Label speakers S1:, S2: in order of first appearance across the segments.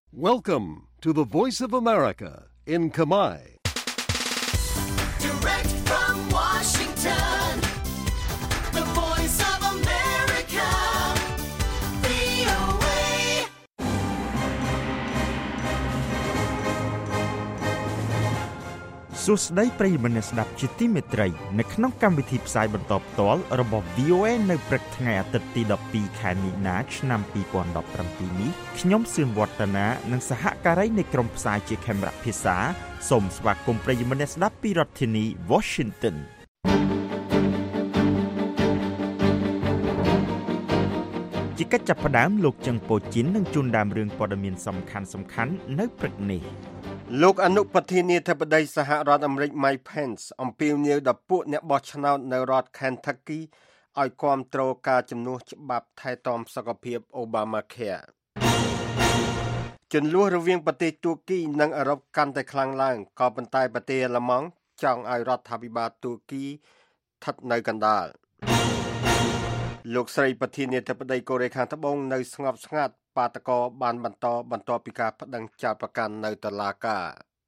S1: Welcome to the Voice of America in Khmer.
S2: Direct from Washington, the Voice of America, VOA.
S3: សួស្តីប្រិយមិត្តអ្នកស្ដាប់ជាទីមេត្រីនៅក្នុងកម្មវិធីផ្សាយបន្តផ្ទាល់របស់ VOA នៅព្រឹកថ្ងៃអាទិត្យទី12ខែមីនាឆ្នាំ2017នេះខ្ញុំសឿនវឌ្ឍនានិងសហការីនៃក្រុមផ្សាយជាខេមរៈភាសាសូមស្វាគមន៍ប្រិយមិត្តអ្នកស្ដាប់ពីរដ្ឋធានី Washington ជាកិច្ចចាប់ផ្ដើមលោកចឹងប៉ូជីននឹងជូនដើមរឿងព័ត៌មានសំខាន់ៗនៅព្រឹកនេះ
S4: លោកអនុប្រធានាធិបតីសហរដ្ឋអាមេរិក Mike Pence អំពាវនាវដល់ពួកអ្នកបោះឆ្នោតនៅរដ្ឋ Kentucky ឲ្យគាំទ្រការជំនួសច្បាប់ថែទាំសុខភាព Obamacare ជន្លោះរវាងប្រទេសទួរគីនិងអឺរ៉ុបកាន់តែខ្លាំងឡើងក៏ប៉ុន្តែប្រទេសអាល្លឺម៉ង់ចង់ឲ្យរដ្ឋាភិបាលទួរគីស្ថិតនៅកណ្ដាលលោកស្រីប្រធានាធិបតីកូរ៉េខាងត្បូងនៅស្ងប់ស្ងាត់បាតកោបានបន្តបន្ទាប់ពីការប្តឹងចោទប្រកាន់នៅតុលាការ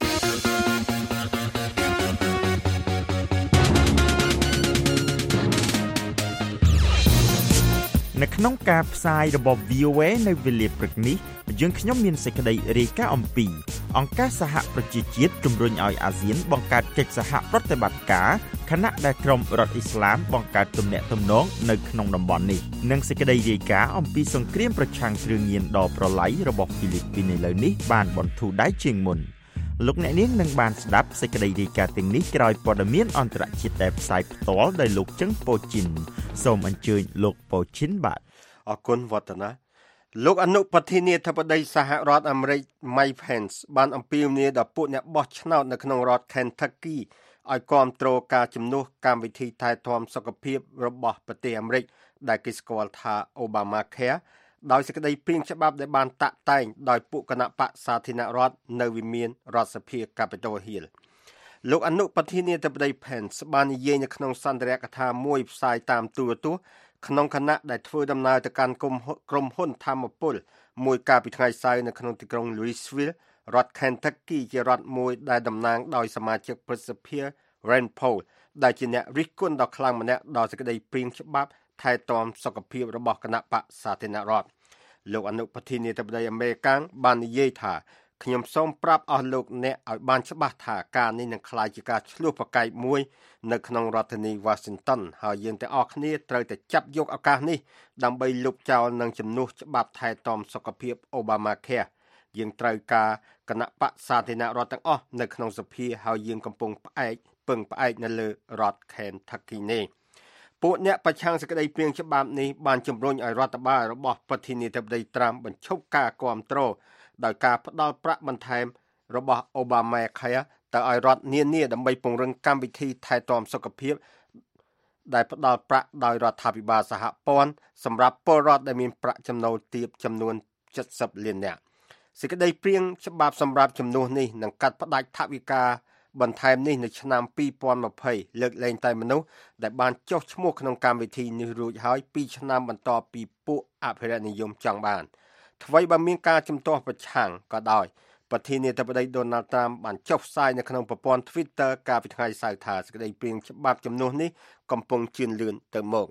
S3: នៅក្នុងការផ្សាយរបស់ VOA នៅវេលាព្រឹកនេះយើងខ្ញុំមានសេចក្តីរាយការណ៍អំពីអង្គការសហប្រជាជាតិជំរុញឲ្យអាស៊ានបង្កើតកិច្ចសហប្រតិបត្តិការខណៈដែលក្រុមរដ្ឋអ៊ីស្លាមបង្កើតទំនាក់ទំនងនៅក្នុងតំបន់នេះនិងសេចក្តីរាយការណ៍អំពីសង្គ្រាមប្រឆាំងគ្រឿងញៀនដ៏ប្រឡាយរបស់ហ្វីលីពីនឥឡូវនេះបានបន្ធូរដៃជាងមុនលោកអ្នកនាងនឹងបានស្ដាប់សេចក្តីរាយការណ៍ទាំងនេះក្រោយព័ត៌មានអន្តរជាតិដែលផ្សាយផ្ទាល់ដោយលោកចឹងប៉ូជីនសូមអញ្ជើញលោកប៉ូជីនបាទ
S4: អរគុណវឌ្ឍនាលោកអនុប្រធានាធិបតីសហរដ្ឋអាមេរិក Mike Pence បានអំពាវនាវដល់ពួកអ្នកបោះឆ្នោតនៅក្នុងរដ្ឋ Kentucky ឲ្យគាំទ្រការជំនួសកម្មវិធីថែទាំសុខភាពរបស់ប្រទេសអាមេរិកដែលគេស្គាល់ថា Obamacare ដោយសេចក្តីព្រាងច្បាប់ដែលបានតាក់តែងដោយពួកគណៈបក្សសាធារណរដ្ឋនៅវិមានរដ្ឋសភា Capitol Hill លោកអនុប្រធានាធិបតី Pence បាននិយាយនៅក្នុងសន្ទរកថាមួយផ្សាយតាមទូរទស្សន៍ក្នុងគណៈដែលធ្វើដំណើរទៅកាន់ក្រុមហ៊ុនធម្មពលមួយកាលពីថ្ងៃសៅរ៍នៅក្នុងទីក្រុង Louisville រដ្ឋ Kentucky ជារដ្ឋមួយដែលតំណាងដោយសមាជិកព្រឹទ្ធសភា Rand Paul ដែលជាអ្នករិះគន់ដ៏ខ្លាំងម្នាក់ដល់សេចក្តីព្រាងច្បាប់ថែទាំសុខភាពរបស់គណៈបក្សសាធារណរដ្ឋលោកអនុប្រធានាធិបតីអាមេរិកបាននិយាយថាខ្ញុំសូមប្រាប់អស់លោកអ្នកឲ្យបានច្បាស់ថាការនេះនឹងក្លាយជាការឆ្លោះប្រកែកមួយនៅក្នុងរដ្ឋធានី Washington ហើយយើងទាំងអស់គ្នាត្រូវតែចាប់យកឱកាសនេះដើម្បីលុបចោលនឹងជំនួសច្បាប់ថែទាំសុខភាព Obamacare យើងត្រូវការគណៈបក្សសាធារណរដ្ឋទាំងអស់នៅក្នុងសភាហើយយើងកំពុងពឹងផ្អែកនៅលើរដ្ឋ Kentucky នេះពួកអ្នកប្រឆាំងសេចក្តីព្រាងច្បាប់នេះបានជំរុញឲ្យរដ្ឋបាលរបស់ប្រធានាធិបតី Trump បញ្ឈប់ការគាំទ្រដោយការផ្ដល់ប្រាក់បន្ថែមរបស់ Obamacare ទៅឲ្យរដ្ឋនានាដើម្បីពង្រឹងកម្មវិធីថែទាំសុខភាពដែលផ្ដល់ប្រាក់ដោយរដ្ឋាភិបាលសហព័ន្ធសម្រាប់ពលរដ្ឋដែលមានប្រាក់ចំណូលទាបចំនួន70លាននាក់សេចក្តីព្រាងច្បាប់សម្រាប់ជំនួសនេះនឹងកាត់ផ្តាច់ថវិកាបន្ថែមនេះនៅឆ្នាំ2020លើកលែងតែមនុស្សដែលបានចុះឈ្មោះក្នុងកម្មវិធីនេះរួចហើយ2ឆ្នាំបន្ទាប់ពីពួកអភិរក្សនិយមចង់បានថ្មីបើមានការជំទាស់ប្រឆាំងក៏ដោយប្រធានាធិបតី Donald Trump បានចុះផ្សាយនៅក្នុងប្រព័ន្ធ Twitter កាលពីថ្ងៃសៅរ៍ថាសេចក្តីព្រាងច្បាប់ជំនួសនេះកំពុងជឿនលឿនទៅមក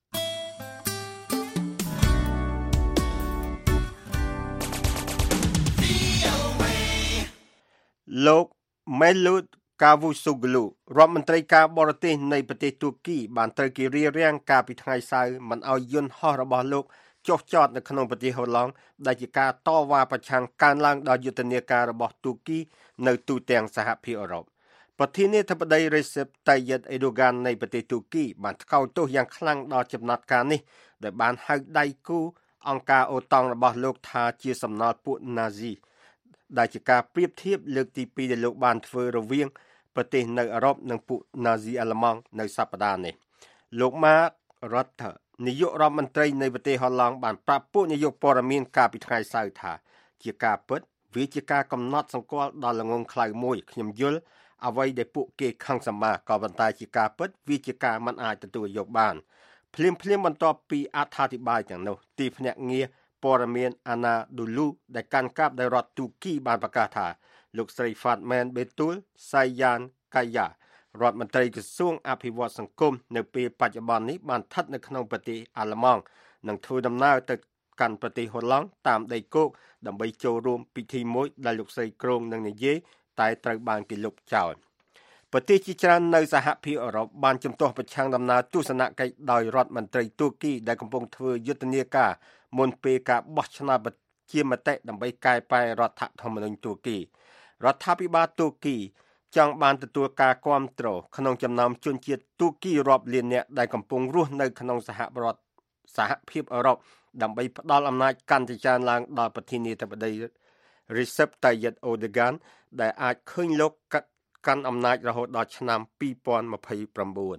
S4: លោក Mevlut Cavusoglu រដ្ឋមន្ត្រីការបរទេសនៃប្រទេសទួរគីបានត្រូវគេរារាំងកាលពីថ្ងៃសៅរ៍មិនឲ្យយន្តហោះរបស់លោកចុះចតនៅក្នុងប្រទេសហូឡង់ដែលជាការតវ៉ាប្រឆាំងកើនឡើងដល់យុទ្ធនាការរបស់ទួរគីនៅទូទាំងសហភាពអឺរ៉ុបប្រធានាធិបតី Recep Tayyip Erdogan នៃប្រទេសទួរគីបានថ្កោលទោសយ៉ាងខ្លាំងដល់ចំណាត់ការនេះដែលបានហៅដៃគូអង្គការអូតង់របស់លោកថាជាសំណល់ពួកណាស៊ីដែលជាការប្រៀបធៀបលើកទី2ដែលលោកបានធ្វើរវាងប្រទេសនៅអឺរ៉ុបនិងពួកណាស៊ីអាល្លឺម៉ង់នៅសប្តាហ៍នេះលោក Mark Rutte នាយករដ្ឋមន្ត្រីនៃប្រទេសហូឡង់បានប្រាប់ពួកនាយកព័ត៌មានកាលពីថ្ងៃសៅរ៍ថាជាការពិតវាជាការកំណត់សម្គាល់ដល់ល្ងងខ្លៅមួយខ្ញុំយល់អ្វីដែលពួកគេខឹងសម្បាក៏ប៉ុន្តែជាការពិតវាជាការមិនអាចទទួលយកបានភ្លាមបន្ទាប់ពីអត្ថាធិប្បាយទាំងនោះទីភ្នាក់ងារព័ត៌មាន Anadolu ដែលកាន់កាប់ដោយរដ្ឋទូគីបានប្រកាសថាលោកស្រី Fatman Betul Sayan Kaya រដ្ឋមន្ត្រីក្រសួងអភិវឌ្ឍសង្គមនៅពេលបច្ចុប្បន្ននេះបានស្ថិតនៅក្នុងប្រទេសអាល្លឺម៉ង់និងធ្វើដំណើរទៅកាន់ប្រទេសហូឡង់តាមដីគោកដើម្បីចូលរួមពិធីមួយដែលលោកស្រីគ្រងនឹងនិយាយតែត្រូវបានគេលុបចោលប្រទេសជាច្រើននៅសហភាពអឺរ៉ុបបានជំទាស់ប្រឆាំងដំណើរទស្សនកិច្ចដោយរដ្ឋមន្ត្រីទូគីដែលកំពុងធ្វើយុទ្ធនាការមុនពេលការបោះឆ្នោតជាមតិដើម្បីកែប្រែរដ្ឋធម្មនុញ្ញទូគីរដ្ឋាភិបាលទូគីចង់បានទទួលការគាំទ្រក្នុងចំណោមជនជាតិទូគីរាប់លាននាក់ដែលកំពុងរស់នៅក្នុងសហភាពអឺរ៉ុបដើម្បីផ្ដល់អំណាចកាន់តែច្រើនឡើងដល់ប្រធានាធិបតី Recep Tayyip Erdogan ដែលអាចឃើញលោកកាន់អំណាចរហូតដល់ឆ្នាំ2029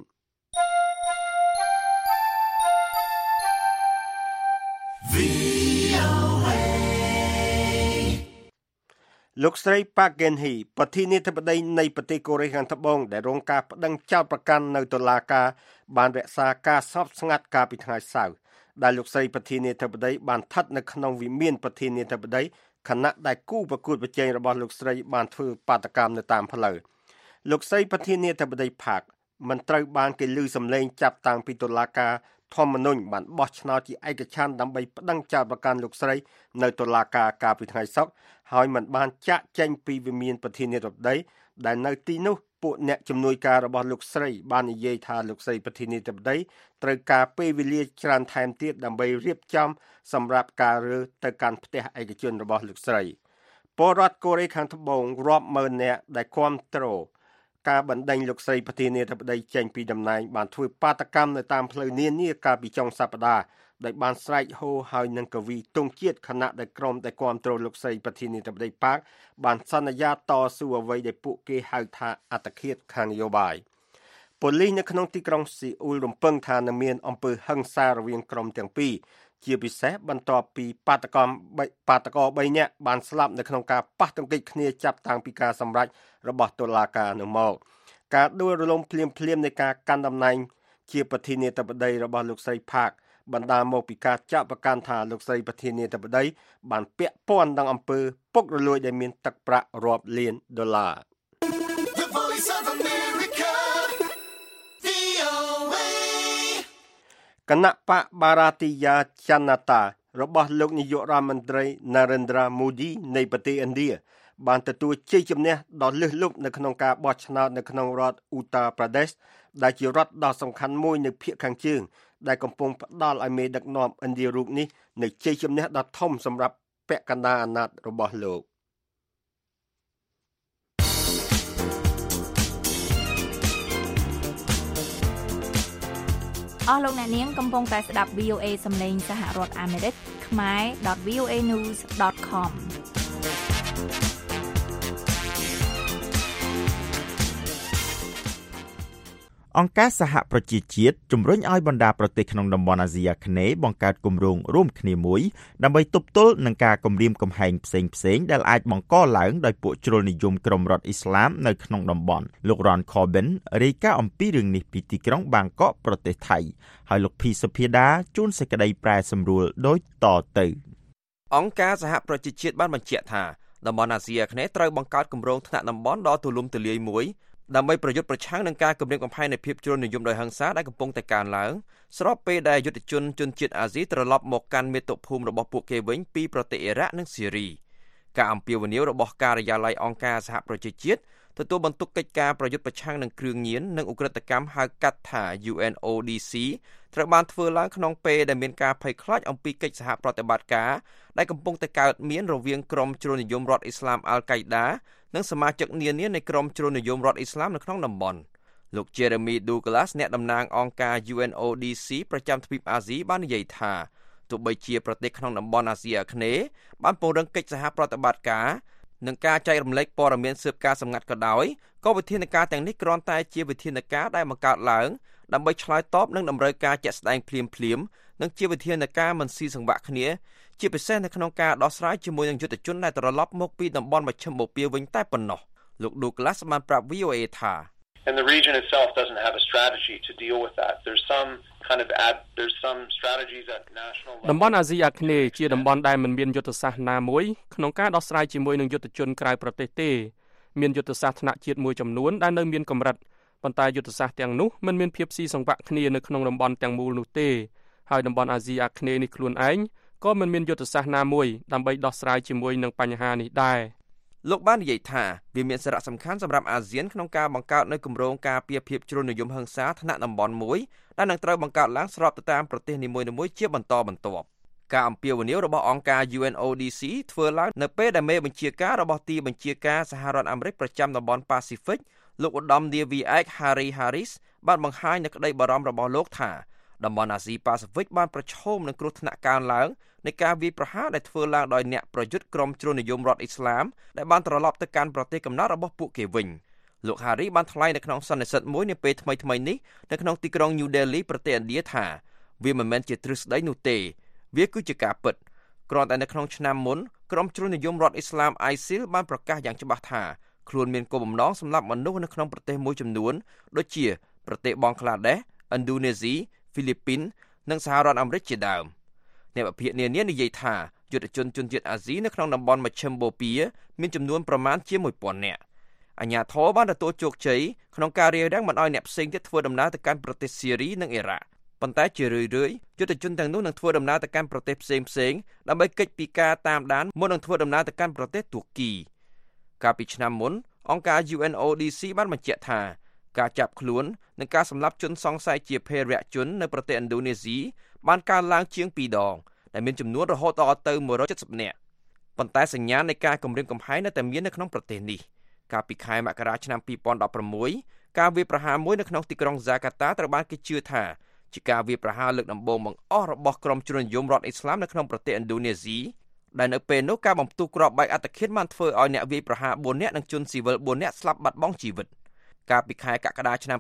S4: លោកស្រី Park Geun-hye ប្រធានាធិបតីនៃប្រទេសកូរ៉េខាងត្បូងដែលរងការប្តឹងចោទប្រកាន់នៅតុលាការបានរក្សាការស្ងប់ស្ងាត់កាលពីថ្ងៃសៅរ៍ដែលលោកស្រីប្រធានាធិបតីបានស្ថិតនៅក្នុងវិមានប្រធានាធិបតីខណៈដែលគូប្រកួតប្រជែងរបស់លោកស្រីបានធ្វើបាតកម្មនៅតាមផ្លូវលោកស្រីប្រធានាធិបតី Park មិនត្រូវបានគេឮសំឡេងចាប់តាំងពីតុលាការធម្មនុញ្ញបានបោះឆ្នោតជាឯកច្ឆន្ទដើម្បីប្តឹងចោទប្រកាន់លោកស្រីនៅតុលាការកាលពីថ្ងៃសុក្រហើយមិនបានចាក់ចែងពីវិមានប្រធានាធិបតីដែលនៅទីនោះពួកអ្នកជំនួយការរបស់លោកស្រីបាននិយាយថាលោកស្រីប្រធានាធិបតីត្រូវការពេលវេលាច្រើនថែមទៀតដើម្បីរៀបចំសម្រាប់ការរើទៅកាន់ផ្ទះឯកជនរបស់លោកស្រីពលរដ្ឋកូរ៉េខាងត្បូងរាប់ម៉ឺននាក់ដែលគាំទ្រការបណ្ដេញលោកស្រីប្រធានាធិបតីចេញពីតំណែងបានធ្វើបាតកម្មនៅតាមផ្លូវនានាកាលពីចុងសប្តាហ៍ដោយបានស្រែកហូហើយនឹងកវីទង់ជាតិខណៈដែលក្រុមដែលគាំទ្រលោកស្រីប្រធានាធិបតីប៉ាកបានសន្យាតស៊ូអ្វីដែលពួកគេហៅថាអត្តឃាតខាងនយោបាយប៉ូលីសនៅក្នុងទីក្រុងស៊ីអ៊ូលរំពឹងថានឹងមានអំពើហិង្សារវាងក្រុមទាំងពីរជាពិសេសបន្ទាប់ពីបាតកោ3នាក់បានស្លាប់នៅក្នុងការប៉ះទង្គិចគ្នាចាប់តាំងពីការសម្រេចរបស់តុលាការនោះមកការដួលរលំភ្លាមនៃការកាន់តំណែងជាប្រធានាធិបតីរបស់លោកស្រីផាកបណ្ដាលមកពីការចាត់ប្រកាន់ថាលោកស្រីប្រធានាធិបតីបានពាក់ព័ន្ធនឹងអំពើពុករលួយដែលមានទឹកប្រាក់រាប់លានដុល្លារ
S2: The Voice of America, VOA
S4: គណៈបកបារាទីយ៉ាចាណាតារបស់លោកនាយករដ្ឋមន្ត្រី Narendra Modi នៃប្រទេសឥណ្ឌាបានទទួលជ័យជំនះដ៏លើសលប់នៅក្នុងការបោះឆ្នោតនៅក្នុងរដ្ឋ Uttar Pradesh ដែលជារដ្ឋដ៏សំខាន់មួយនៅភាគខាងជើងដែលកំពុងផ្ដល់ឲ្យមេដឹកនាំឥណ្ឌារូបនេះនៅជ័យជំនះដ៏ធំសម្រាប់ពាក់កណ្ដាលអាណត្តិរបស់លោក
S5: អស់លោកអ្នកនាងកំពុងតែស្ដាប់ VOA សំឡេងសហរដ្ឋអាមេរិកខ្មែរ.voanews.com
S3: អង្គការសហប្រជាជាតិជំរុញឲ្យបណ្ដាប្រទេសក្នុងតំបន់អាស៊ីអាគ្នេយ៍បង្កើតគម្រោងរួមគ្នាមួយដើម្បីទប់ទល់នឹងការគំរាមកំហែងផ្សេងៗដែលអាចបង្កឡើងដោយពួកជ្រុលនិយមក្រុមរដ្ឋអ៊ីស្លាមនៅក្នុងតំបន់លោក Ron Corbin រាយការណ៍អំពីរឿងនេះពីទីក្រុងបាងកកប្រទេសថៃហើយលោកភីសុភាដាជួនសេចក្តីប្រែសម្រួលដូចតទៅ
S6: អង្គការសហប្រជាជាតិបានបញ្ជាក់ថាតំបន់អាស៊ីអាគ្នេយ៍ត្រូវបង្កើតគម្រោងថ្នាក់តំបន់ដ៏ទូលំទូលាយមួយដើម្បីប្រយុទ្ធប្រឆាំងនឹងការគំរាមកំហែងនៃភាពជ្រុលនិយមដោយហិង្សាដែលកំពុងតែកើនឡើងស្របពេលដែលយុទ្ធជនជាតិអាស៊ីត្រឡប់មកកាន់មាតុភូមិរបស់ពួកគេវិញពីប្រទេសអ៊ីរ៉ាក់និងស៊ីរីការអំពាវនាវរបស់ការិយាល័យអង្គការសហប្រជាជាតិទទួលបន្ទុកកិច្ចការប្រយុទ្ធប្រឆាំងនឹងគ្រឿងញៀននិងឧក្រិដ្ឋកម្មហៅកាត់ថា UNODC ត្រូវបានធ្វើឡើងក្នុងពេលដែលមានការភ័យខ្លាចអំពីកិច្ចសហប្រតិបត្តិការដែលកំពុងតែកើតមានរវាងក្រុមជ្រុលនិយមរដ្ឋអ៊ីស្លាមអាល់កៃដានិងសមាជិកនានានៃក្រុមជ្រុលនិយមរដ្ឋអ៊ីស្លាមនៅក្នុងតំបន់លោក Jeremy Douglas អ្នកតំណាងអង្គការ UNODC ប្រចាំទ្វីបអាស៊ីបាននិយាយថាទោះបីជាប្រទេសក្នុងតំបន់អាស៊ីអាគ្នេយ៍បានពង្រឹងកិច្ចសហប្រតិបត្តិការនិងការចែករំលែកព័ត៌មានស៊ើបការសម្ងាត់ក៏ដោយក៏វិធានការទាំងនេះគ្រាន់តែជាវិធានការដែលបង្កើតឡើងដើម្បីឆ្លើយតបនឹងតម្រូវការជាក់ស្ដែងភ្លាមនិងជាវិធានការមិនស៊ីសង្វាក់គ្នាជាពិសេសនៅក្នុងការដោះស្រាយជាមួយនឹងយុទ្ធជនដែលត្រឡប់មកពីតំបន់មជ្ឈិមបូព៌ាវិញតែប៉ុណ្ណោះលោក Douglas បានប្រាប់ VOA ថា
S7: And the region itself doesn't have a strategy to deal with that. There's some strategies at national level.
S8: តំបន់អាស៊ីអាគ្នេយ៍ជាតំបន់ដែលមិនមានយុទ្ធសាស្ត្រណាមួយក្នុងការដោះស្រាយជាមួយនឹងយុទ្ធជនក្រៅប្រទេសទេមានយុទ្ធសាស្ត្រថ្នាក់ជាតិមួយចំនួនដែលនៅមានកម្រិតប៉ុន្តែយុទ្ធសាស្ត្រទាំងនោះមិនមានភាពស៊ីសង្វាក់គ្នានៅក្នុងតំបន់ទាំងមូលនោះទេហើយតំបន់អាស៊ីអាគ្នេយ៍នេះខ្លួនឯងក៏មិនមានយុទ្ធសាស្ត្រណាមួយដើម្បីដោះស្រាយជាមួយនឹងបញ្ហានេះដែរ
S6: លោកបាននិយាយថាវាមានសារៈសំខាន់សម្រាប់អាស៊ានក្នុងការបង្កើតនូវគម្រោងការពារភាពជ្រុលនិយមហិង្សាថ្នាក់តំបន់មួយដែលនឹងត្រូវបង្កើតឡើងស្របទៅតាមប្រទេសនីមួយៗជាបន្តបន្ទាប់ការអំពាវនាវរបស់អង្គការ UNODC ធ្វើឡើងនៅពេលដែលមេបញ្ជាការរបស់ទីបញ្ជាការសហរដ្ឋអាមេរិកប្រចាំតំបន់ប៉ាស៊ីហ្វិកលោកឧត្តមនាវីឯក Harry Harris បានបង្ហាញនូវក្តីបារម្ភរបស់លោកថាតំបន់អាស៊ីប៉ាស៊ីហ្វិកបានប្រឈមនឹងគ្រោះថ្នាក់កើនឡើងនៃការវាយប្រហារដែលធ្វើឡើងដោយអ្នកប្រយុទ្ធក្រុមជ្រុលនិយមរដ្ឋអ៊ីស្លាមដែលបានត្រឡប់ទៅកាន់ប្រទេសកំណើតរបស់ពួកគេវិញលោក Harry បានថ្លែងនៅក្នុងសន្និសីទមួយនាពេលថ្មីៗនេះនៅក្នុងទីក្រុង New Delhi ប្រទេសឥណ្ឌាថាវាមិនមែនជាទ្រឹស្ដីនោះទេវាគឺជាការពិតគ្រាន់តែនៅក្នុងឆ្នាំមុនក្រុមជ្រុលនិយមរដ្ឋអ៊ីស្លាម ISIL បានប្រកាសយ៉ាងច្បាស់ថាខ្លួនមានគោលបំណងសម្លាប់មនុស្សនៅក្នុងប្រទេសមួយចំនួនដូចជាប្រទេសបង់ក្លាដេស ឥណ្ឌូនេស៊ី ហ្វីលីពីន និងសហរដ្ឋអាមេរិកជាដើមអ្នកវិភាគនានានិយាយថាយុទ្ធជនជនជាតិអាស៊ីនៅក្នុងតំបន់មជ្ឈិមបូព៌ាមានចំនួនប្រមាណជា 1000 នាក់អាជ្ញាធរបានទទួលជោគជ័យក្នុងការរារាំងមិនឲ្យអ្នកផ្សេងទៀតធ្វើដំណើរទៅកាន់ប្រទេសស៊េរីនិងអ៊ីរ៉ាក់ប៉ុន្តែជារឿយៗយុទ្ធជនទាំងនោះនឹងធ្វើដំណើរទៅកាន់ប្រទេសផ្សេងៗដើម្បីគេចពីការតាមដានមុននឹងធ្វើដំណើរទៅកាន់ប្រទេសទួរគីកាលពីឆ្នាំមុនអង្គការ UNODC បានបញ្ជាក់ថាការចាប់ខ្លួននិងការសម្លាប់ជនសង្ស័យជាភេរវជននៅប្រទេសឥណ្ឌូនេស៊ីបានកើនឡើងជាង2 ដងដែលមានចំនួនរហូតដល់ទៅ170នាក់ប៉ុន្តែសញ្ញានៃការគំរាមកំហែងនៅតែមាននៅក្នុងប្រទេសនេះកាលពីខែមករាឆ្នាំ2016ការវាយប្រហារមួយនៅក្នុងទីក្រុងហ្សាកាតាត្រូវបានគេជឿថាជាការវាយប្រហារលើកដំបូងបង្អស់របស់ក្រុមជ្រុលនិយមរដ្ឋអ៊ីស្លាមនៅក្នុងប្រទេសឥណ្ឌូនេស៊ីដែលនៅពេលនោះការបំផ្ទុះគ្រាប់បែកអត្តឃាតបានធ្វើឲ្យអ្នកវាយប្រហារ4នាក់និងជនស៊ីវិល4នាក់ស្លាប់បាត់បង់ជីវិតកាលពីខែកក្កដាឆ្នាំ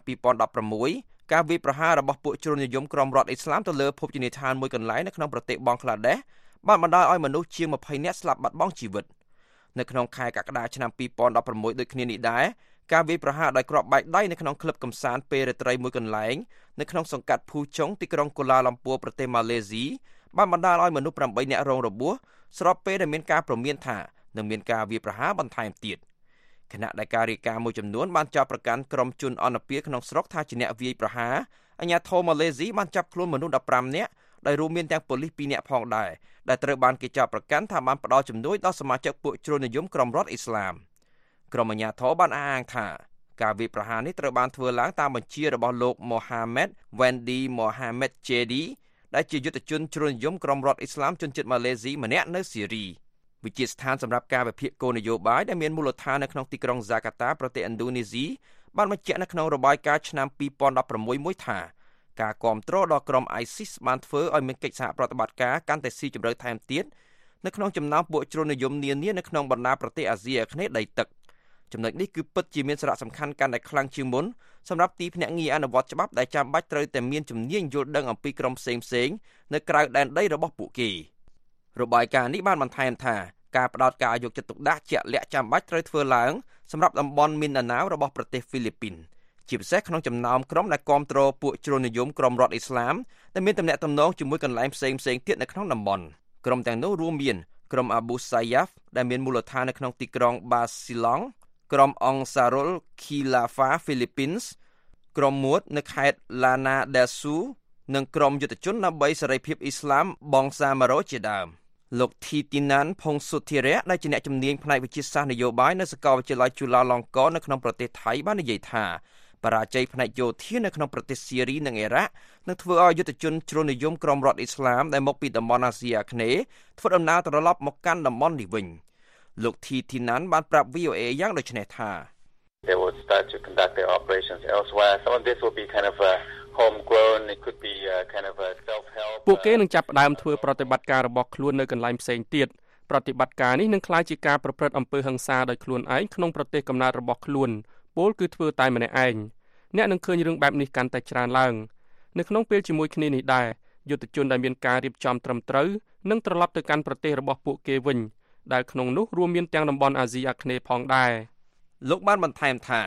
S6: 2016ការវាយប្រហាររបស់ពួកជ្រុលនិយមក្រុមរដ្ឋអ៊ីស្លាមទៅលើភោជនីយដ្ឋានមួយកន្លែងនៅក្នុងប្រទេសបង់ក្លាដេសបានបណ្ដាលឲ្យមនុស្សជាង20នាក់ស្លាប់បាត់បង់ជីវិតនៅក្នុងខែកក្កដាឆ្នាំ2016ដូចគ្នានេះដែរការវាយប្រហារដោយគ្រាប់បែកដៃនៅក្នុងក្លឹបកម្សាន្តពេលរាត្រីមួយកន្លែងនៅក្នុងសង្កាត់ភូចុងទីក្រុងកូឡាឡំពួរប្រទេសម៉ាឡេស៊ីបានបណ្ដាលឲ្យមនុស្ស8នាក់រងរបួសស្របពេលដែលមានការព្រមានថានឹងមានការវាយប្រហារបន្ថែមទៀតខណៈដែលការរាយការណ៍មួយចំនួនបានចាប់ប្រកាន់ក្រុមជនអន្តពារក្នុងស្រុកថាជាអ្នកវាយប្រហារអាជ្ញាធរម៉ាឡេស៊ីបានចាប់ខ្លួនមនុស្ស15នាក់ដោយរួមមានទាំងប៉ូលីស2នាក់ផងដែរដែលត្រូវបានគេចាប់ប្រកាន់ថាបានផ្ដល់ជំនួយដល់សមាជិកពួកជ្រុលនិយមក្រុមរដ្ឋអ៊ីស្លាមក្រុមអាជ្ញាធរបានអះអាងថាការវាយប្រហារនេះត្រូវបានធ្វើឡើងតាមបញ្ជារបស់លោក Mohammed Wendy Mohammed Jedi ដែលជាយុទ្ធជនជ្រុលនិយមក្រុមរដ្ឋអ៊ីស្លាមជនជាតិម៉ាឡេស៊ីម្នាក់នៅស៊េរីវិជាស្ថានសម្រាប់ការវិភាគគោលនយោបាយដែលមានមូលដ្ឋាននៅក្នុងទីក្រុងហ្សាកាតាប្រទេសឥណ្ឌូនេស៊ីបានបញ្ជាក់នៅក្នុងរបាយការណ៍ឆ្នាំ2016មួយថាការគាំទ្រដល់ក្រុម ISIS បានធ្វើឲ្យមានកិច្ចសហប្រតិបត្តិការកាន់តែស៊ីជម្រៅថែមទៀតនៅក្នុងចំណោមពួកជ្រុលនិយមនានានៅក្នុងបណ្ដាប្រទេសអាស៊ីអាគ្នេយ៍ដីទឹកចំណុចនេះគឺពិតជាមានសារៈសំខាន់កាន់តែខ្លាំងជាងមុនសម្រាប់ទីភ្នាក់ងារអនុវត្តច្បាប់ដែលចាំបាច់ត្រូវតែមានជំនាញយល់ដឹងអំពីក្រុមផ្សេងៗនៅក្រៅដែនដីរបស់ពួកគេរបាយការណ៍នេះបានបន្ថែមថាការផ្ដោតការយកចិត្តទុកដាក់ជាក់លាក់ចាំបាច់ត្រូវធ្វើឡើងសម្រាប់តំបន់មីនដាណាវរបស់ប្រទេសហ្វីលីពីនជាពិសេសក្នុងចំណោមក្រុមដែលគាំទ្រពួកជ្រុលនិយមក្រុមរដ្ឋអ៊ីស្លាមដែលមានទំនាក់ទំនងជាមួយកន្លែងផ្សេងៗទៀតនៅក្នុងតំបន់ក្រុមទាំងនោះរួមមានក្រុម Abu Sayyaf ដែលមានមូលដ្ឋាននៅក្នុងទីក្រុង Basilan ក្រុម Ansarul Khilafah Philippines ក្រុមមួតនៅខេត្ត Lana del Sur និងក្រុមយុទ្ធជនដើម្បីសេរីភាពអ៊ីស្លាម Bangsamoro ជាដើមលោក Thitinan Phongsuthira ដែលជាអ្នកជំនាញផ្នែកវិទ្យាសាស្ត្រនយោបាយនៅសាកលវិទ្យាល័យ Chulalongkorn នៅក្នុងប្រទេសថៃបាននិយាយថាបរាជ័យផ្នែកយោធានៅក្នុងប្រទេសស៊េរីនិងអ៊ីរ៉ាក់នឹងធ្វើឲ្យយុទ្ធជនជ្រុលនិយមក្រុមរដ្ឋអ៊ីស្លាមដែលមកពីតំបន់អាស៊ីអាគ្នេយ៍ធ្វើដំណើរត្រឡប់មកកាន់តំបន់នេះវិញលោក Thitinan បានប្រាប់ VOA យ៉ាងដូចនេះថា
S9: They will start to conduct their operations elsewhere. Some of this will be kind of homegrown. It could be kind of a self-help.
S8: ពួកគេនឹងចាប់ផ្ដើមធ្វើប្រតិបត្តិការរបស់ខ្លួននៅកន្លែងផ្សេងទៀតប្រតិបត្តិការនេះនឹងក្លាយជាការប្រព្រឹត្តអំពើហិង្សាដោយខ្លួនឯងក្នុងប្រទេសកំណើតរបស់ខ្លួនពលគឺធ្វើតែម្នាក់ឯងអ្នកនឹងឃើញរឿងបែបនេះកាន់តែច្រើនឡើងនៅក្នុងពេលជាមួយគ្នានេះដែរយុទ្ធជនដែលមានការរៀបចំត្រឹមត្រូវនឹងត្រឡប់ទៅកាន់ប្រទេសរបស់ពួកគេវិញដែលក្នុងនោះរួមមានទាំងតំបន់អាស៊ីអាគ្នេយ៍ផងដែរ
S6: លោកបានបន្ថែមថា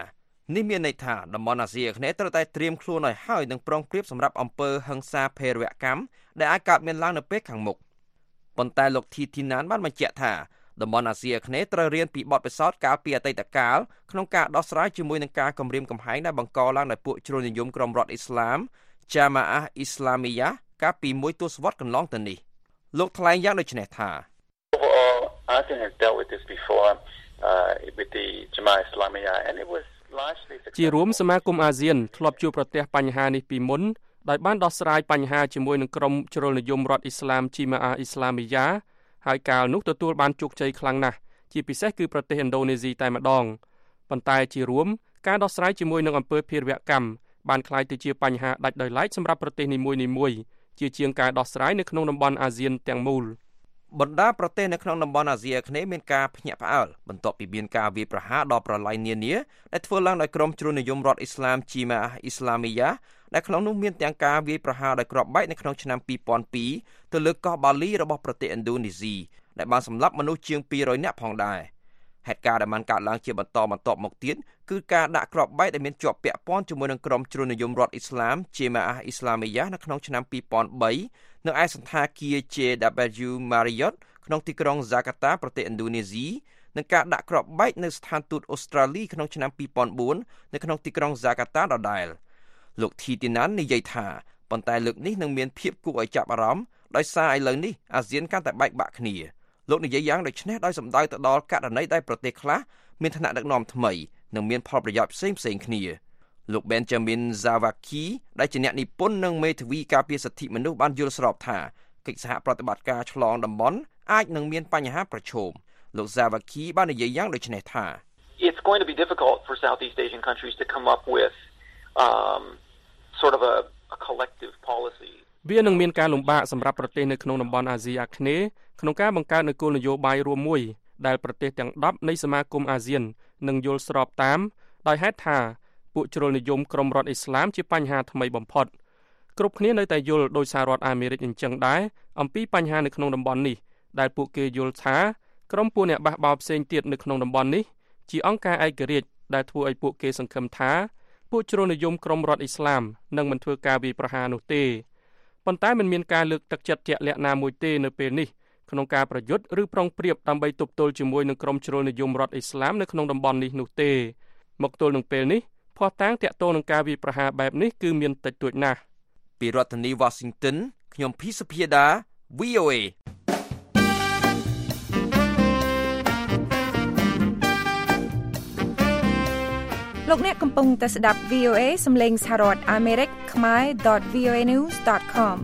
S6: នេះមានន័យថាតំបន់អាស៊ីអាគ្នេយ៍ត្រូវតែត្រៀមខ្លួនឲ្យហើយនឹងប្រុងប្រៀបសម្រាប់អំពើហិង្សាភេរវកម្មដែលអាចកើតមានឡើងនៅពេលខាងមុខប៉ុន្តែលោកធីធីណានបានបញ្ជាក់ថាតំបន់អាស៊ីអាគ្នេយ៍ត្រូវរៀនពីបទពិសោធន៍កាលពីអតីតកាលក្នុងការដោះស្រាយជាមួយនឹងការគំរាមកំហែងដែលបង្កឡើងដោយពួកជ្រុលនិយមក្រុមរដ្ឋអ៊ីស្លាម Jamaah Islamiyah កាលពីមួយទសវត្សរ៍កន្លងទៅនេះលោកថ្លែងយ៉ាងដូចនេះថា
S9: Overall, ASEAN has dealt with this before with the Jamaah Islamiyah and it was largely
S8: ជារួមសមាគមអាស៊ានធ្លាប់ជួបប្រទះបញ្ហានេះពីមុនដោយបានដោះស្រាយបញ្ហាជាមួយនឹងក្រុមជ្រុលនិយមរដ្ឋអ៊ីស្លាម Jamaah Islamiyah ហើយកាលនោះទទួលបានជោគជ័យខ្លាំងណាស់ជាពិសេសគឺប្រទេសឥណ្ឌូនេស៊ីតែម្ដងប៉ុន្តែជារួមការដោះស្រាយជាមួយនឹងអំពើភេរវកម្មបានក្លាយទៅជាបញ្ហាដាច់ដោយឡែកសម្រាប់ប្រទេសនីមួយៗជាជាងការដោះស្រាយនៅក្នុងតំបន់អាស៊ានទាំងមូល
S6: បណ្ដាប្រទេសនៅក្នុងតំបន់អាស៊ីអាគ្នេយ៍មានការភ្ញាក់ផ្អើលបន្ទាប់ពីមានការវាយប្រហារដល់ប្រឡាយនានាដែលធ្វើឡើងដោយក្រុមជ្រុលនិយមរដ្ឋអ៊ីស្លាម Jamaah Islamiyah ដែលក្នុងនោះមានទាំងការវាយប្រហារដោយគ្រាប់បែកនៅក្នុងឆ្នាំ2002ទៅលើកោះបាលីរបស់ប្រទេសឥណ្ឌូនេស៊ីដែលបានសម្លាប់មនុស្សជាង200នាក់ផងដែរហេតុការណ៍ដែលបានកើតឡើងជាបន្តបន្ទាប់មកទៀតគឺការដាក់គ្រាប់បែកដែលមានជាប់ពាក់ព័ន្ធជាមួយនឹងក្រុមជ្រុលនិយមរដ្ឋអ៊ីស្លាម Jamaah Islamiyah នៅក្នុងឆ្នាំ2003នៅឯសណ្ឋាគារ JW Marriott ក្នុងទីក្រុង Jakarta ប្រទេសឥណ្ឌូនេស៊ីនិងការដាក់គ្រាប់បែកនៅស្ថានទូតអូស្ត្រាលីក្នុងឆ្នាំ2004នៅក្នុងទីក្រុង Jakarta ដដែលលោកធីទីណាននិយាយថាប៉ុន្តែលើកនេះនឹងមានភាពគួរឲ្យចាប់អារម្មណ៍ដោយសារឥឡូវនេះអាស៊ានកាន់តែបែកបាក់គ្នាលោកនិយាយយ៉ាងដូចនេះដោយសម្ដៅទៅដល់ករណីដែលប្រទេសខ្លះមានឋានៈដឹកនាំថ្មីនិងមានផលប្រយោជន៍ផ្សេងៗគ្នាលោក Benjamin Zawacki ដែលជាអ្នកនិពន្ធនិងមេធាវីការពារសិទ្ធិមនុស្សបានយល់ស្របថាកិច្ចសហប្រតិបត្តិការឆ្លងតំបន់អាចនឹងមានបញ្ហាប្រឈមលោក Zawacki បាននិយាយយ៉ាងដូចនេះថា
S7: It's going to be difficult for Southeast Asian countries to come up with sort of a collective policy
S8: វានឹងមានការលំបាកសម្រាប់ប្រទេសនៅក្នុងតំបន់អាស៊ីអាគ្នេយ៍ក្នុងការបង្កើតនូវគោលនយោបាយរួមមួយដែលប្រទេសទាំង10នៃសមាគមអាស៊ាននឹងយល់ស្របតាមដោយហេតុថាពួកជ្រុលនិយមក្រុមរដ្ឋអ៊ីស្លាមជាបញ្ហាថ្មីបំផុតគ្រប់គ្នានៅតែយល់ដោយសហរដ្ឋអាមេរិកអញ្ចឹងដែរអំពីបញ្ហានៅក្នុងតំបន់នេះដែលពួកគេយល់ថាក្រុមពួកអ្នកបះបោរផ្សេងទៀតនៅក្នុងតំបន់នេះជាអង្គការឯករាជ្យដែលធ្វើឲ្យពួកគេសង្ឃឹមថាពួកជ្រុលនិយមក្រុមរដ្ឋអ៊ីស្លាមនឹងមិនធ្វើការវាយប្រហារនោះទេប៉ុន្តែមិនមានការលើកទឹកចិត្តជាក់លាក់ណាមួយទេនៅពេលនេះក្នុងការប្រយុទ្ធឬប្រុងប្រៀបដើម្បីទប់ទល់ជាមួយនឹងក្រុមជ្រុលនិយមរដ្ឋអ៊ីស្លាមនៅក្នុងតំបន់នេះនោះទេមកទល់នឹងពេលនេះភស្តុតាងតាក់ទងនឹងការវាយប្រហារបែបនេះគឺមានតិចតួចណាស់
S6: ពីរដ្ឋធានី Washington ខ្ញុំភីសុភាដា VOA
S5: លោកអ្នកកំពុងតែស្ដាប់ VOA សំឡេងសហរដ្ឋអាមេរិកខ្មែរ .voanews.com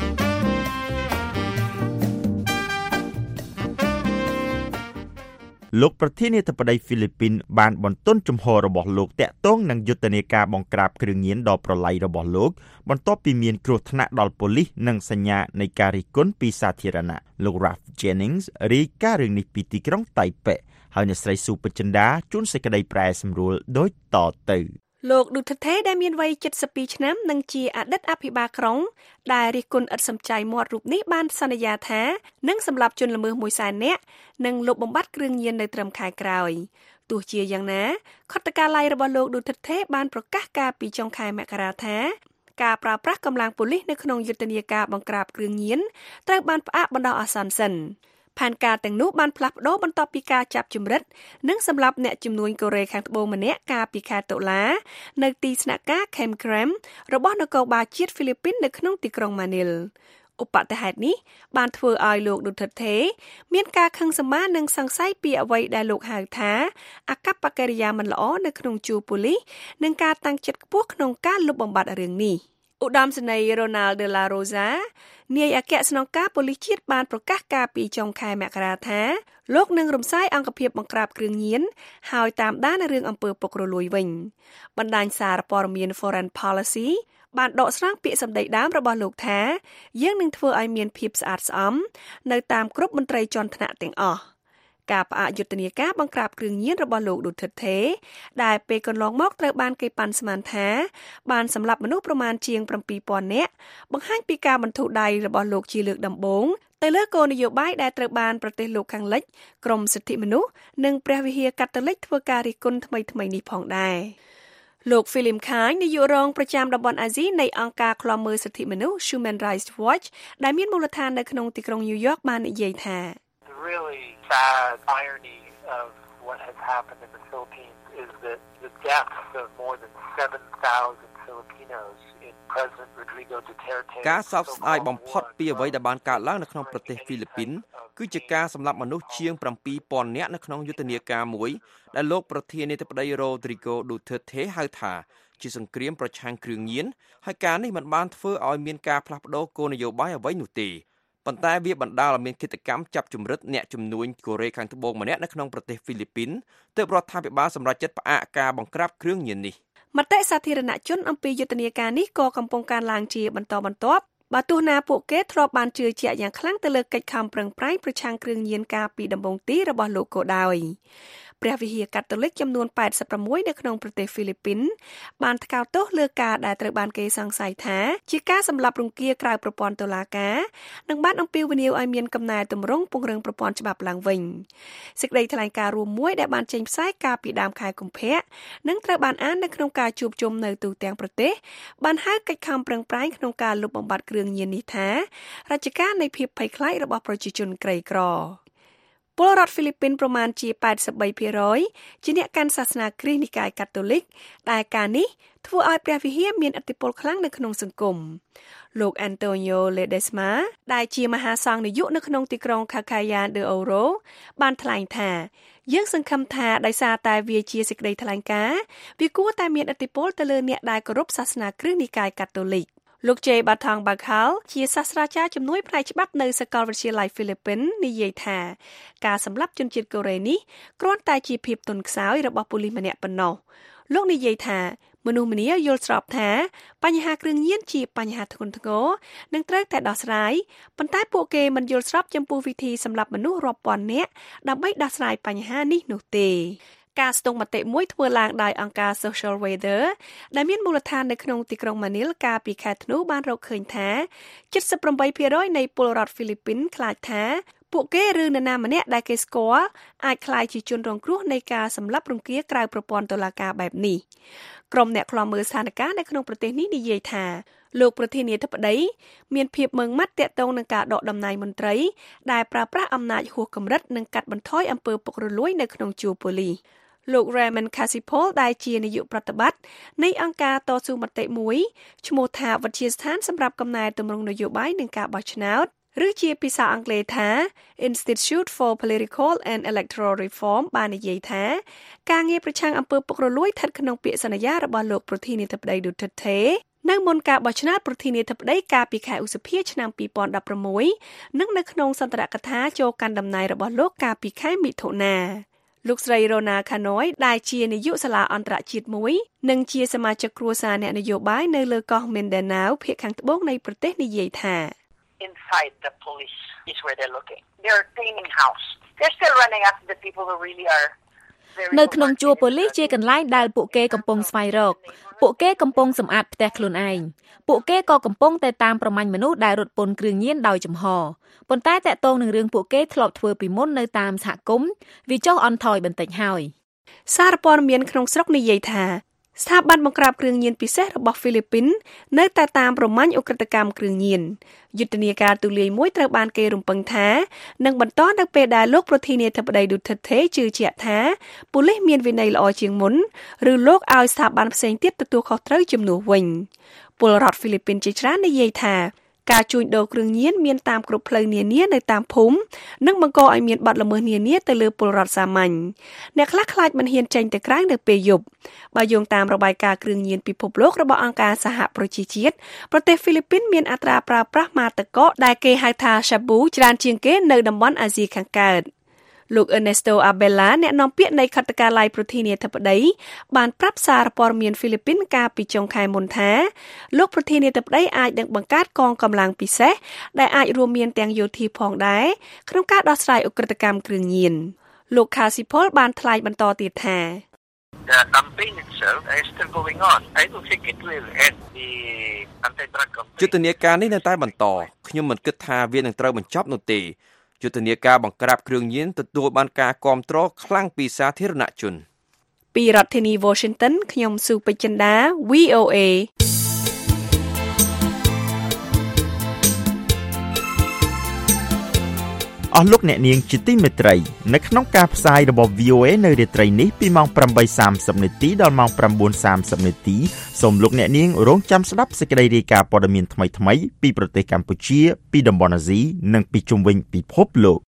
S3: លោកប្រធានាធិបតីហ្វីលីពីនបានបន្ទន់ជំហររបស់លោកតាក់ទងនឹងយុទ្ធនាការបង្ក្រាបគ្រឿងញៀនដ៏ប្រឡាយរបស់លោកបន្ទាប់ពីមានគ្រោះថ្នាក់ដល់ប៉ូលីសនិងសញ្ញានៃការរិះគន់ពីសាធារណៈលោក Ralph Jennings រាយការណ៍រឿងនេះពីទីក្រុងតៃប៉េហើយអ្នកស្រីស៊ូពេជ្រចិន្តាជួនសេចក្តីប្រែសម្រួលដូចតទៅ
S10: លោកឌូថឺថេដែលមានវ័យ72ឆ្នាំនិងជាអតីតអភិបាលក្រុងដែលរិះគន់ឥតសំចៃមាត់រូបនេះបានសន្យាថានឹងសម្លាប់ជនល្មើស100,000 នាក់និងលុបបំបាត់គ្រឿងញៀននៅត្រឹមខែក្រោយទោះជាយ៉ាងណាខុទ្ទកាល័យរបស់លោកឌូថឺថេបានប្រកាសកាលពីចុងខែមករាថាការប្រើប្រាស់កម្លាំងប៉ូលីសនៅក្នុងយុទ្ធនាការបង្ក្រាបគ្រឿងញៀនត្រូវបានផ្អាកបណ្ដោះអាសន្នសិនផែនការទាំងនោះបានផ្លាស់ប្ដូរបន្ទាប់ពីការចាប់ជំរិតនិងសម្លាប់អ្នកជំនួញកូរ៉េខាងត្បូងម្នាក់កាលពីខែតុលានៅទីស្នាក់ការ Camp Krem របស់នគរបាលជាតិហ្វីលីពីននៅក្នុងទីក្រុងម៉ានីលឧបទ្ទហេតុនេះបានធ្វើឲ្យលោកឌូថឺថេមានការខឹងសម្បារនិងសង្ស័យពីអ្វីដែលលោកហៅថាអកប្បកិរិយាមិនល្អនៅក្នុងជួរប៉ូលីសនិងការតាំងចិត្តខ្ពស់ក្នុងការលុបបំបាត់រឿងនេះឧត្តមសេនីយ៍ Ronald de la Rosa នាយអគ្គស្នងការប៉ូលីសជាតិបានប្រកាសកាលពីចុងខែមករាថាលោកនឹងរំសាយអង្គភាពបង្ក្រាបគ្រឿងញៀនហើយតាមដានរឿងអំពើពុករលួយវិញបណ្ដាញសារព័ត៌មាន Foreign Policy បានដកស្រង់ពាក្យសម្ដីដើមរបស់លោកថាយើងនឹងធ្វើឲ្យមានភាពស្អាតស្អំនៅតាមគ្រប់មន្ត្រីជាន់ថ្នាក់ទាំងអស់ការផ្អាកយុទ្ធនាការបង្ក្រាបគ្រឿងញៀនរបស់លោកឌូថឺថេដែលពេលកន្លងមកត្រូវបានគេប៉ាន់ស្មានថាបានសម្លាប់មនុស្សប្រមាណជាង 7,000 នាក់បង្ហាញពីការបន្ធូរដៃរបស់លោកជាលើកដំបូងទៅលើគោលនយោបាយដែលត្រូវបានប្រទេសលោកខាងលិចក្រមសិទ្ធិមនុស្សនិងព្រះវិហារកាតូលិកធ្វើការរិះគន់ថ្មីៗនេះផងដែរលោក Philip Khai នាយករងប្រចាំតំបន់អាស៊ីនៃអង្គការឃ្លាំមើលសិទ្ធិមនុស្ស Human Rights Watch ដែលមានមូលដ្ឋាននៅក្នុងទីក្រុង New York បាននិយាយថា
S11: The really sad irony of what has happened in the Philippines is that the deaths of more than 7,000 Filipinos in President Rodrigo Duterte
S6: ការសោកស្ដាយបំផុតពីអ្វីដែលបានកើតឡើងនៅក្នុងប្រទេសហ្វីលីពីនគឺជាការសម្លាប់មនុស្សជាង 7,000 នាក់នៅក្នុងយុទ្ធនាការមួយដែលលោកប្រធានាធិបតី Rodrigo Duterte ហៅថាជាសង្គ្រាមប្រឆាំងគ្រឿងញៀនហើយការនេះមិនបានធ្វើឲ្យមានការផ្លាស់ប្ដូរគោលនយោបាយអ្វីនោះទេប៉ុន្តែវាបណ្ដាលឲ្យមានឃាតកម្មចាប់ជំរិតអ្នកជំនួញកូរ៉េខាងត្បូងម្នាក់នៅក្នុងប្រទេសហ្វីលីពីនទើបរដ្ឋាភិបាលសម្រេចចិត្តផ្អាកការបង្ក្រាបគ្រឿងញៀននេះ
S10: មតិសាធារណជនអំពីយុទ្ធនាការនេះក៏កំពុងកើនឡើងជាបន្តបន្ទាប់បើទោះណាពួកគេធ្លាប់បានជឿជាក់យ៉ាងខ្លាំងទៅលើកិច្ចខំប្រឹងប្រែងប្រឆាំងគ្រឿងញៀនកាលពីដំបូងទីរបស់លោកក៏ដោយព្រះវិហារកាតូលិកចំនួន86នៅក្នុងប្រទេសហ្វីលីពីនបានថ្កោលទោសលើការដែលត្រូវបានគេសង្ស័យថាជាការសម្លាប់រង្គាលក្រៅប្រព័ន្ធតុលាការនិងបានអំពាវនាវឲ្យមានកំណែទម្រង់ពង្រឹងប្រព័ន្ធច្បាប់ឡើងវិញសេចក្តីថ្លែងការណ៍រួមមួយដែលបានចេញផ្សាយកាលពីដើមខែកុម្ភៈនិងត្រូវបានអាននៅក្នុងការជួបជុំនៅទូទាំងប្រទេសបានហៅកិច្ចខំប្រឹងប្រែងក្នុងការលុបបំបាត់គ្រឿងញៀននេះថារជ្ជកាលនៃភាពភ័យខ្លាចរបស់ប្រជាជនក្រីក្រពលរដ្ឋហ្វីលីពីនប្រមាណជា 83% ជាអ្នកកាន់សាសនាគ្រីស្ទនិកាយកាតូលិកដែលការនេះធ្វើឲ្យព្រះវិហារមានឥទ្ធិពលខ្លាំងនៅក្នុងសង្គមលោក Antonio Ledesma ដែលជាមហាសង្ឃនាយកនៅក្នុងទីក្រុង Cagayan de Oro បានថ្លែងថាយើងសង្ឃឹមថាដោយសារតែវាជាសេចក្តីថ្លែងការណ៍វាគួរតែមានឥទ្ធិពលទៅលើអ្នកដែលគោរពសាសនាគ្រីស្ទនិកាយកាតូលិកលោក J. Batang Bakhal ជាសាស្ត្រាចារ្យជំនួយផ្នែកច្បាប់នៅសាកលវិទ្យាល័យហ្វីលីពីននិយាយថាការសម្លាប់ជនជាតិកូរ៉េនេះគ្រាន់តែជាភាពទន់ខ្សោយរបស់ប៉ូលីសម្នាក់ប៉ុណ្ណោះលោកនិយាយថាមនុស្សម្នាយល់ស្របថាបញ្ហាគ្រឿងញៀនជាបញ្ហាធ្ងន់ធ្ងរនិងត្រូវតែដោះស្រាយប៉ុន្តែពួកគេមិនយល់ស្របចំពោះវិធីសម្លាប់មនុស្សរាប់ពាន់នាក់ដើម្បីដោះស្រាយបញ្ហានេះនោះទេការស្ទង់មតិមួយធ្វើឡើងដោយអង្គការ Social Weather ដែលមានមូលដ្ឋាននៅក្នុងទីក្រុងម៉ានីលកាលពីខែធ្នូបានរកឃើញថា 78% នៃពលរដ្ឋហ្វីលីពីនខ្លាចថាពួកគេឬនរណាម្នាក់ដែលគេស្គាល់អាចក្លាយជាជនរងគ្រោះនៃការសម្លាប់រង្គាលក្រៅប្រព័ន្ធតុលាការបែបនេះក្រុមអ្នកឃ្លាំមើលស្ថានភាពនៅក្នុងប្រទេសនេះនិយាយថាលោកប្រធានាធិបតីមានភាពម៉ឺងម៉ាត់ទាក់ទងនឹងការដកតំណែងមន្ត្រីដែលប្រើប្រាស់អំណាចហួសកម្រិតនិងកាត់បន្ថយអំពើពុករលួយនៅក្នុងជួរប៉ូលីសលោក Raymond Casipol ដែលជានាយកប្រតិបត្តិនៃអង្គការតស៊ូមតិមួយឈ្មោះថាវិទ្យាស្ថានសម្រាប់កំណែទម្រង់នយោបាយនិងការបោះឆ្នោតឬជាភាសាអង់គ្លេសថា Institute for Political and Electoral Reform បាននិយាយថាការងារប្រឆាំងអំពើពុករលួយស្ថិតក្នុងពាក្យសន្យារបស់លោកប្រធានាធិបតី Duterte នៅមុនការបោះឆ្នោតប្រធានាធិបតីកាលពីខែឧសភាឆ្នាំ2016និងនៅក្នុងសន្ទរកថាចូលកាន់តំណែងរបស់លោកកាលពីខែមិថុនាលោកស្រី Rona Kanoy ដែលជានាយកសាលាអន្តរជាតិមួយនិងជាសមាជិកគ្រួសារអ្នកនយោបាយនៅលើកោះ Mindanao ភាគខាងត្បូងនៃប្រទេសនិយាយថា
S11: Inside the police is where they're looking. They're cleaning house. They're still running after the people who really are
S12: នៅក្នុងជួរប៉ូលីសជាកន្លែងដែលពួកគេកំពុងស្វែងរកពួកគេកំពុងសម្អាតផ្ទះខ្លួនឯងពួកគេក៏កំពុងតែតាមប្រមាញ់មនុស្សដែលរត់ពន្ធគ្រឿងញៀនដោយចំហប៉ុន្តែតាក់ទងនឹងរឿងពួកគេធ្លាប់ធ្វើពីមុននៅតាមសហគមន៍វាចុះអន់ថយបន្តិចហើយ
S10: សារព័ត៌មានក្នុងស្រុកនិយាយថាស្ថាប័នបង្ក្រាបគ្រឿងញៀនពិសេសរបស់ហ្វីលីពីននៅតែតាមប្រមាញ់ឧក្រិដ្ឋកម្មគ្រឿងញៀនយុទ្ធនាការទូលាយមួយត្រូវបានគេរំពឹងថានឹងបន្តនៅពេលដែលលោកប្រធានាធិបតី Duterte ជឿជាក់ថាប៉ូលីសមានវិន័យល្អជាងមុនឬលោកឲ្យស្ថាប័នផ្សេងទៀតទទួលខុសត្រូវជំនួសវិញពលរដ្ឋហ្វីលីពីនជាច្រើននិយាយថាការជួញដូរគ្រឿងញៀនមានតាមគ្រប់ផ្លូវនានានៅតាមភូមិនិងបង្កឲ្យមានបទល្មើសនានាទៅលើពលរដ្ឋសាមញ្ញអ្នកខ្លះខ្លាចមិនហ៊ានចេញទៅក្រៅនៅពេលយប់បើយោងតាមរបាយការណ៍គ្រឿងញៀនពិភពលោករបស់អង្គការសហប្រជាជាតិប្រទេសហ្វីលីពីនមានអត្រាប្រើប្រាស់ម៉ាទឹកកកដែលគេហៅថា Shabu ច្រើនជាងគេនៅតំបន់អាស៊ីខាងកើតលោក Ernesto Abela អ្នកនាំពាក្យនៃខេត្តកាឡៃប្រធានាធិបតីបានប្រាប់សារព័ត៌មានហ្វីលីពីនកាលពីចុងខែមុនថាលោកប្រធានាធិបតីអាចនឹងបង្កើតកងកម្លាំងពិសេសដែលអាចរួមមានទាំងយោធាផងដែរក្នុងការដោះស្រាយឧក្រិដ្ឋកម្មគ្រឿងញៀនលោក Casipol បានថ្លែងបន្តទៀតថា
S11: The campaign itself is still going on. I don't think it will end. The anti-drug campaign
S6: យុទ្ធនាការនេះនៅតែបន្តខ្ញុំមិនគិតថាវានឹងត្រូវបញ្ចប់នោះទេយុទ្ធនាការបង្ក្រាបគ្រឿងញៀនទទួលបានការគាំទ្រខ្លាំងពីសាធារណជន
S10: ពីរដ្ឋធានី Washington ខ្ញុំស៊ូពេជ្រចិន្តា VOA
S3: អស់លោកអ្នកនាងជាទីមេត្រីនៅក្នុងការផ្សាយរបស់ VOA នៅរាត្រីនេះពីម៉ោង 8:30 នាទីដល់ម៉ោង 9:30 នាទីសូមលោកអ្នកនាងរងចាំស្ដាប់សេចក្តីរាយការណ៍ព័ត៌មានថ្មីៗពីប្រទេសកម្ពុជាពីតំបន់អាស៊ីនិងពីជុំវិញពិភពលោក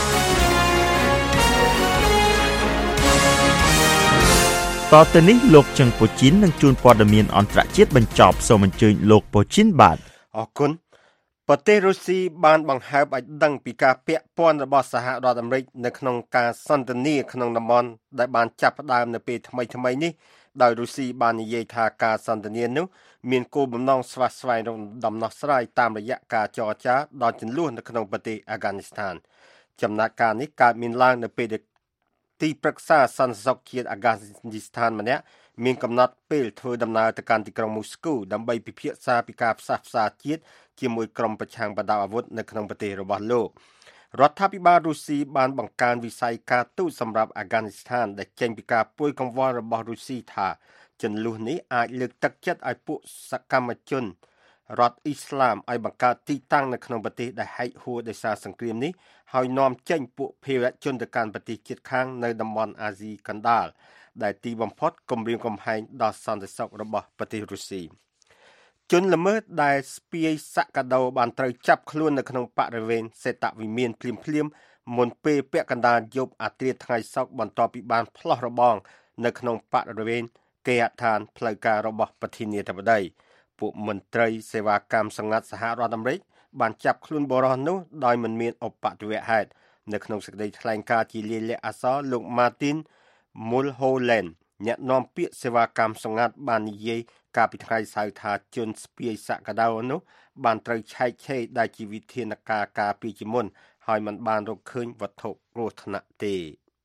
S3: តទៅនេះលោកជឹងពូជីននឹងជួនព័ត៌មានអន្តរជាតិបញ្ចប់សូមអញ្ជើញលោកពូជីនបាទ
S4: អរគុណប្រទេសរុស្ស៊ីបានបង្ហើបឲ្យដឹងពីការពាក់ព័ន្ធរបស់សហរដ្ឋអាមេរិកនៅក្នុងការសន្ទនាក្នុងតំបន់ដែលបានចាប់ផ្ដើមនៅពេលថ្មីនេះដោយរុស្ស៊ីបាននិយាយថាការសន្ទនានោះមានគោលបំណងស្វះស្វែងរកដំណោះស្រាយតាមរយៈការចរចាដល់ជម្លោះនៅក្នុងប្រទេសអាហ្គានីស្ថានចំណាត់ការនេះកើតមានឡើងនៅពេលទីប្រឹក្សាសន្តិសុខជាតិអាហ្គានីស្ថានម្នាក់មានកំណត់ពេលធ្វើដំណើរទៅកាន់ទីក្រុងមូស្គូដើម្បីពិភាក្សាពីការផ្សះផ្សាជាតិជាមួយក្រុមប្រឆាំងបដាអាវុធនៅក្នុងប្រទេសរបស់លោករដ្ឋាភិបាលរុស្ស៊ីបានបង្កើនវិស័យការទូតសម្រាប់អាហ្គានីស្ថានដែលចេញពីការពួយកង្វល់របស់រុស្ស៊ីថាជម្លោះនេះអាចលើកទឹកចិត្តឲ្យពួកសកម្មជនរដ្ឋអ៊ីស្លាមឲ្យបង្កើតទីតាំងនៅក្នុងប្រទេសដែលហែកហួរដោយសារសង្គ្រាមនេះហើយនាំចេញពួកភេរវជនទៅកាន់ប្រទេសជិតខាងនៅតំបន់អាស៊ីកណ្ដាលដែលទីបំផុតគំរាមកំហែងដល់សន្តិសុខរបស់ប្រទេសរុស្ស៊ីជនល្មើសដែលស្ពាយសាក់កាដូបានត្រូវចាប់ខ្លួននៅក្នុងបរិវេណសេតវិមានភ្លាមមុនពេលពាក់កណ្ដាលយប់អាធ្រាត្រថ្ងៃសុក្របន្ទាប់ពីបានផ្លោះរបងនៅក្នុងបរិវេណគេហដ្ឋានផ្លូវការរបស់ប្រធានាធិបតីពួកមន្ត្រីសេវាកម្មសម្ងាត់សហរដ្ឋអាមេរិកបានចាប់ខ្លួនបុរសនោះដោយមិនមានឧបទ្ទវហេតុនៅក្នុងសេចក្តីថ្លែងការណ៍ជាលាយលក្ខណ៍អក្សរលោក Martin Mulholland អ្នកនាំពាក្យសេវាកម្មសម្ងាត់បាននិយាយកាលពីថ្ងៃសៅរ៍ថាជនស្ពាយសាក់កាដូនោះបានត្រូវឆែកឆេរដែលជាវិធានការការពារជាមុនហើយមិនបានរកឃើញវត្ថុគ្រោះថ្នាក់ទេ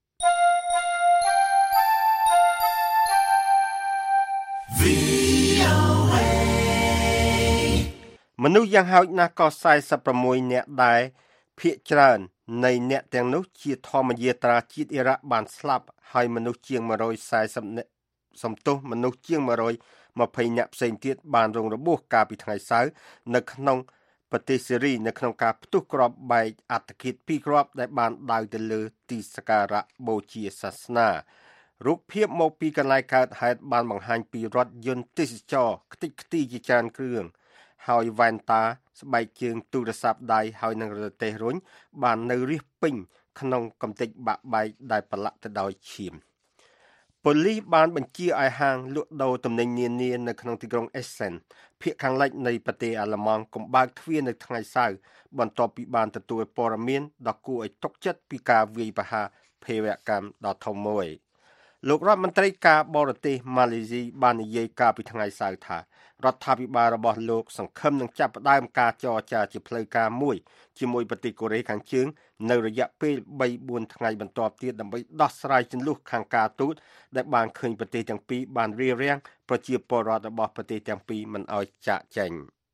S4: មនុស្សយ៉ាងហោចណាស់ក៏46នាក់ដែរភាគច្រើននៃអ្នកទាំងនោះជាធម្មយាត្រាជាតិអ៊ីរ៉ាក់បានស្លាប់ហើយមនុស្សជាង140នាក់សំទោសមនុស្សជាង120នាក់ផ្សេងទៀតបានរងរបួសកាលពីថ្ងៃសៅរ៍នៅក្នុងប្រទេសសេរីនៅក្នុងការផ្ទុះគ្រាប់បែកអត្តឃាត2គ្រាប់ដែលបានដាវទៅលើទីសក្ការៈបូជាសាសនារូបភាពមកពីកន្លែងកើតហេតុបានបង្ហាញពីរថយន្តទេសចរខ្ទេចខ្ទីជាច្រើនគ្រឿងហើយវ៉ែនតាស្បែកជើងទូរស័ព្ទដៃហើយនឹងរទេះរុញបាននៅរាសពេញក្នុងកំទេចបាក់បែកដែលប្រឡាក់ទៅដោយឈាមប៉ូលីសបានបញ្ជាឲ្យហាងលក់ដូរទំនិញនានានៅក្នុងទីក្រុង Essen ភាគខាងលិចនៃប្រទេសអាល្លឺម៉ង់កុំបើកទ្វារនៅថ្ងៃសៅរ៍បន្ទាប់ពីបានទទួលព័ត៌មានដ៏គួរឲ្យទុកចិត្តពីការវាយប្រហារភេរវកម្មដ៏ធំមួយលោករដ្ឋមន្ត្រីការបរទេសម៉ាឡេស៊ីបាននិយាយកាលពីថ្ងៃសៅរ៍ថារដ្ឋាភិបាលរបស់លោកសង្ឃឹមនឹងចាប់ផ្ដើមការចរចាជាផ្លូវការមួយជាមួយប្រទេសកូរ៉េខាងជើងនៅរយៈពេល 3-4 ថ្ងៃបន្ទាប់ទៀតដើម្បីដោះស្រាយជម្លោះខាងការទូតដែលបានឃើញប្រទេសទាំងពីរបានរារាំងប្រជាពលរដ្ឋរបស់ប្រទេសទាំងពីរមិនឲ្យចាកចេញ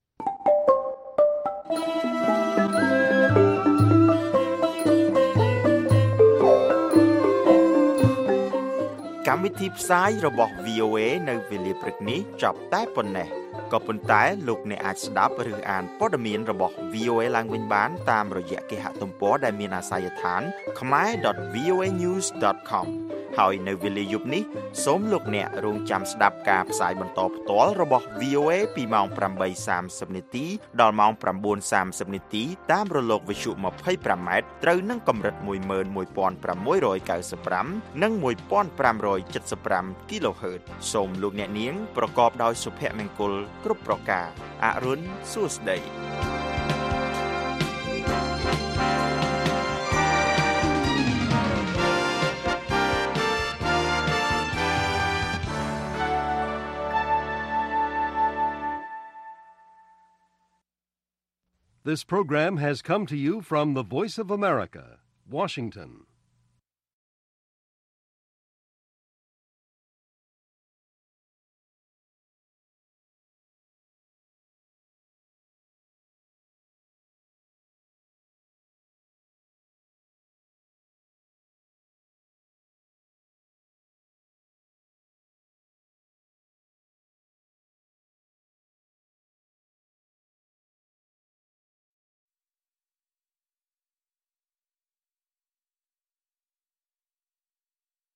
S3: កម្មវិធីផ្សាយរបស់ VOA នៅវេលាព្រឹកនេះចប់តែប៉ុណ្ណេះក៏ប៉ុន្តែលោកអ្នកអាចស្ដាប់ឬអានព័ត៌មានរបស់ VOA ឡើងវិញបានតាមរយៈគេហទំព័រដែលមានអាសយដ្ឋាន khmer.voanews.com ហើយនៅវេលាយប់នេះសូមលោកអ្នករងចាំស្ដាប់ការផ្សាយបន្តផ្ទាល់របស់ VOA ពីម៉ោង 8:30 នាទីដល់ម៉ោង 9:30 នាទីតាមរលកវិទ្យុ 25M ត្រូវនឹងកម្រិត 11695 និង 1575 kHz សូមលោកអ្នកនាងប្រកបដោយសុភមង្គលគ្រប់ប្រការអរុនសួស្ដី
S1: This program has come to you from the Voice of America, Washington.